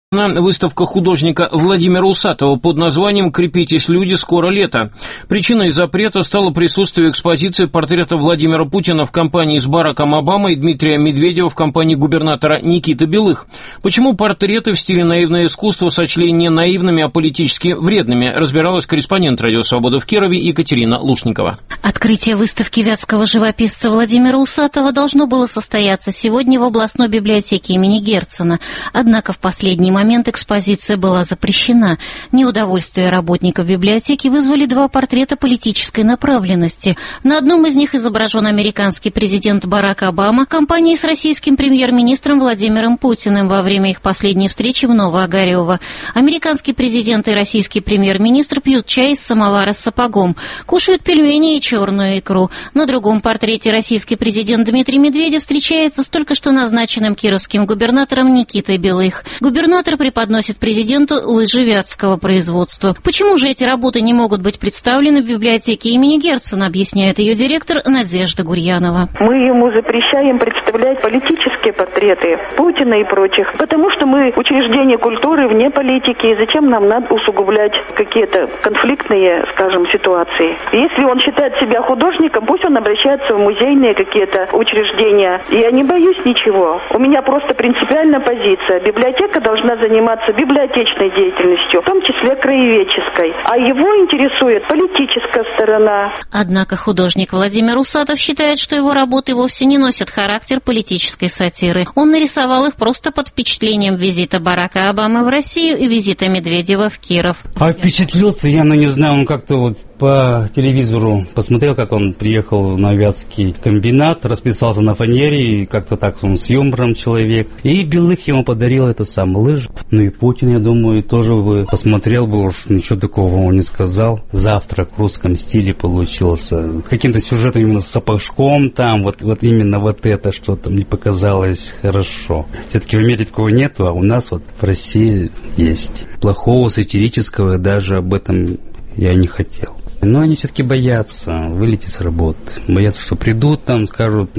Выставка художника Владимира Усатова под названием «Крепитесь, люди, скоро лето». Причиной запрета стало присутствие экспозиции портрета Владимира Путина в компании с Бараком Обамой и Дмитрия Медведева в компании губернатора Никиты Белых. Почему портреты в стиле наивное искусство сочли не наивными, а политически вредными, разбиралась корреспондент «Радио Свобода» в Кирове Екатерина Лушникова. Открытие выставки вятского живописца Владимира Усатова должно было состояться сегодня в областной библиотеке имени Герцена. Однако в последний момент экспозиция была запрещена. Неудовольствие работников библиотеки вызвали два портрета политической направленности. На одном из них изображен американский президент Барак Обама в компании с российским премьер-министром Владимиром Путиным во время их последней встречи в Новоогарёво. Американский президент и российский премьер-министр пьют чай из самовара с сапогом, кушают пельмени и черную икру. На другом портрете российский президент Дмитрий Медведев встречается с только что назначенным кировским губернатором Никитой Белых. Губернатор преподносит президенту лыжи вятского производства. Почему же эти работы не могут быть представлены в библиотеке имени Герцена, объясняет ее директор Надежда Гурьянова. Мы ему запрещаем представлять политические портреты Путина и прочих, потому что мы учреждение культуры вне политики, и зачем нам надо усугублять какие-то конфликтные, скажем, ситуации. Если он считает себя художником, пусть он обращается в музейные какие-то учреждения. Я не боюсь ничего. У меня просто принципиальная позиция. Библиотека должна заниматься библиотечной деятельностью, в том числе краеведческой. А его интересует политическая сторона. Однако художник Владимир Усатов считает, что его работы вовсе не носят характер политической сатиры. Он нарисовал их просто под впечатлением визита Барака Обамы в Россию и визита Медведева в Киров. А впечатлился я, не знаю, он как-то вот по телевизору посмотрел, как он приехал на вятский комбинат, расписался на фанере, и как-то так он с юмором человек. И Белых ему подарил это самое лыжи. Ну и Путин, я думаю, тоже бы посмотрел бы, уж ничего такого он не сказал. Завтрак в русском стиле получился. Каким-то сюжетом именно с сапожком там, вот именно вот это что-то мне показалось хорошо. Все-таки в мире такого нету, а у нас вот в России есть. Плохого, сатирического даже об этом я не хотел. Но они все-таки боятся вылететь с работы. Боятся, что придут там, скажут,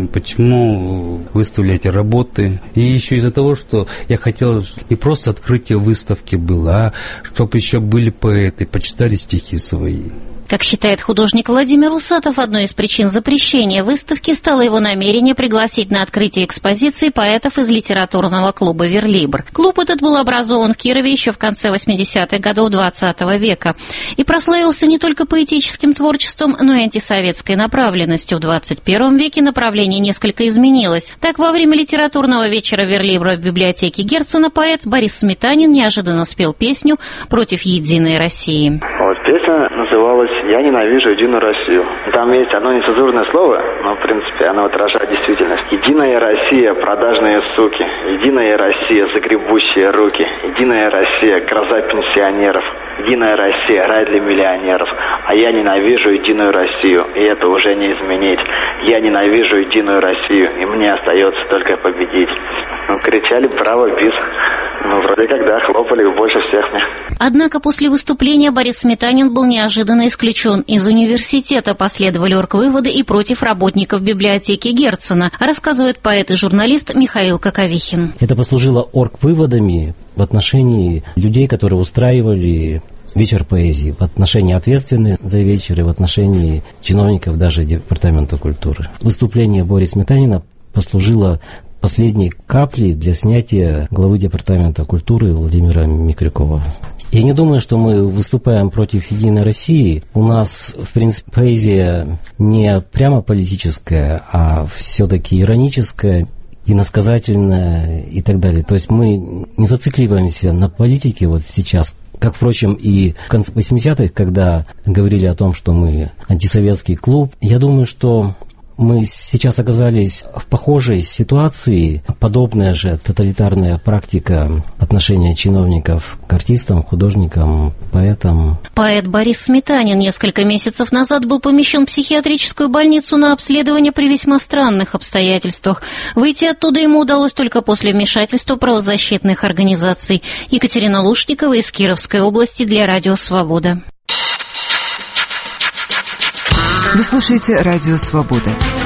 почему выставляете работы. И еще из-за того, что я хотел не просто открытие выставки было, а чтобы еще были поэты, почитали стихи свои. Как считает художник Владимир Усатов, одной из причин запрещения выставки стало его намерение пригласить на открытие экспозиции поэтов из литературного клуба «Верлибр». Клуб этот был образован в Кирове еще в конце 80-х годов XX века и прославился не только поэтическим творчеством, но и антисоветской направленностью. В 21 веке направление несколько изменилось. Так, во время литературного вечера «Верлибра» в библиотеке Герцена поэт Борис Сметанин неожиданно спел песню против «Единой России». Песня называлась «Я ненавижу Единую Россию». Там есть одно нецензурное слово, но, в принципе, оно отражает действительность. Единая Россия, продажные суки. Единая Россия, загребущие руки. Единая Россия, гроза пенсионеров. Единая Россия, рай для миллионеров. А я ненавижу Единую Россию, и это уже не изменить. Я ненавижу Единую Россию, и мне остается только победить. Кричали «Браво, бис!». Вроде как, да, хлопали больше всех мне. Однако после выступления Борис Сметанин был неожиданно исключен из университета. Последовали оргвыводы и против работников библиотеки Герцена, рассказывает поэт и журналист Михаил Коковихин. Это послужило оргвыводами в отношении людей, которые устраивали вечер поэзии, в отношении ответственных за вечер и в отношении чиновников даже Департамента культуры. Выступление Бориса Сметанина послужило последней каплей для снятия главы Департамента культуры Владимира Микрюкова. Я не думаю, что мы выступаем против Единой России. У нас, в принципе, поэзия не прямо политическая, а все-таки ироническая, иносказательная и так далее. То есть мы не зацикливаемся на политике вот сейчас, как, впрочем, и в конце 80-х, когда говорили о том, что мы антисоветский клуб. Я думаю, что мы сейчас оказались в похожей ситуации. Подобная же тоталитарная практика отношения чиновников к артистам, художникам, поэтам. Поэт Борис Сметанин несколько месяцев назад был помещен в психиатрическую больницу на обследование при весьма странных обстоятельствах. Выйти оттуда ему удалось только после вмешательства правозащитных организаций. Екатерина Лушникова из Кировской области для Радио Свобода. Вы слушаете Радио Свобода.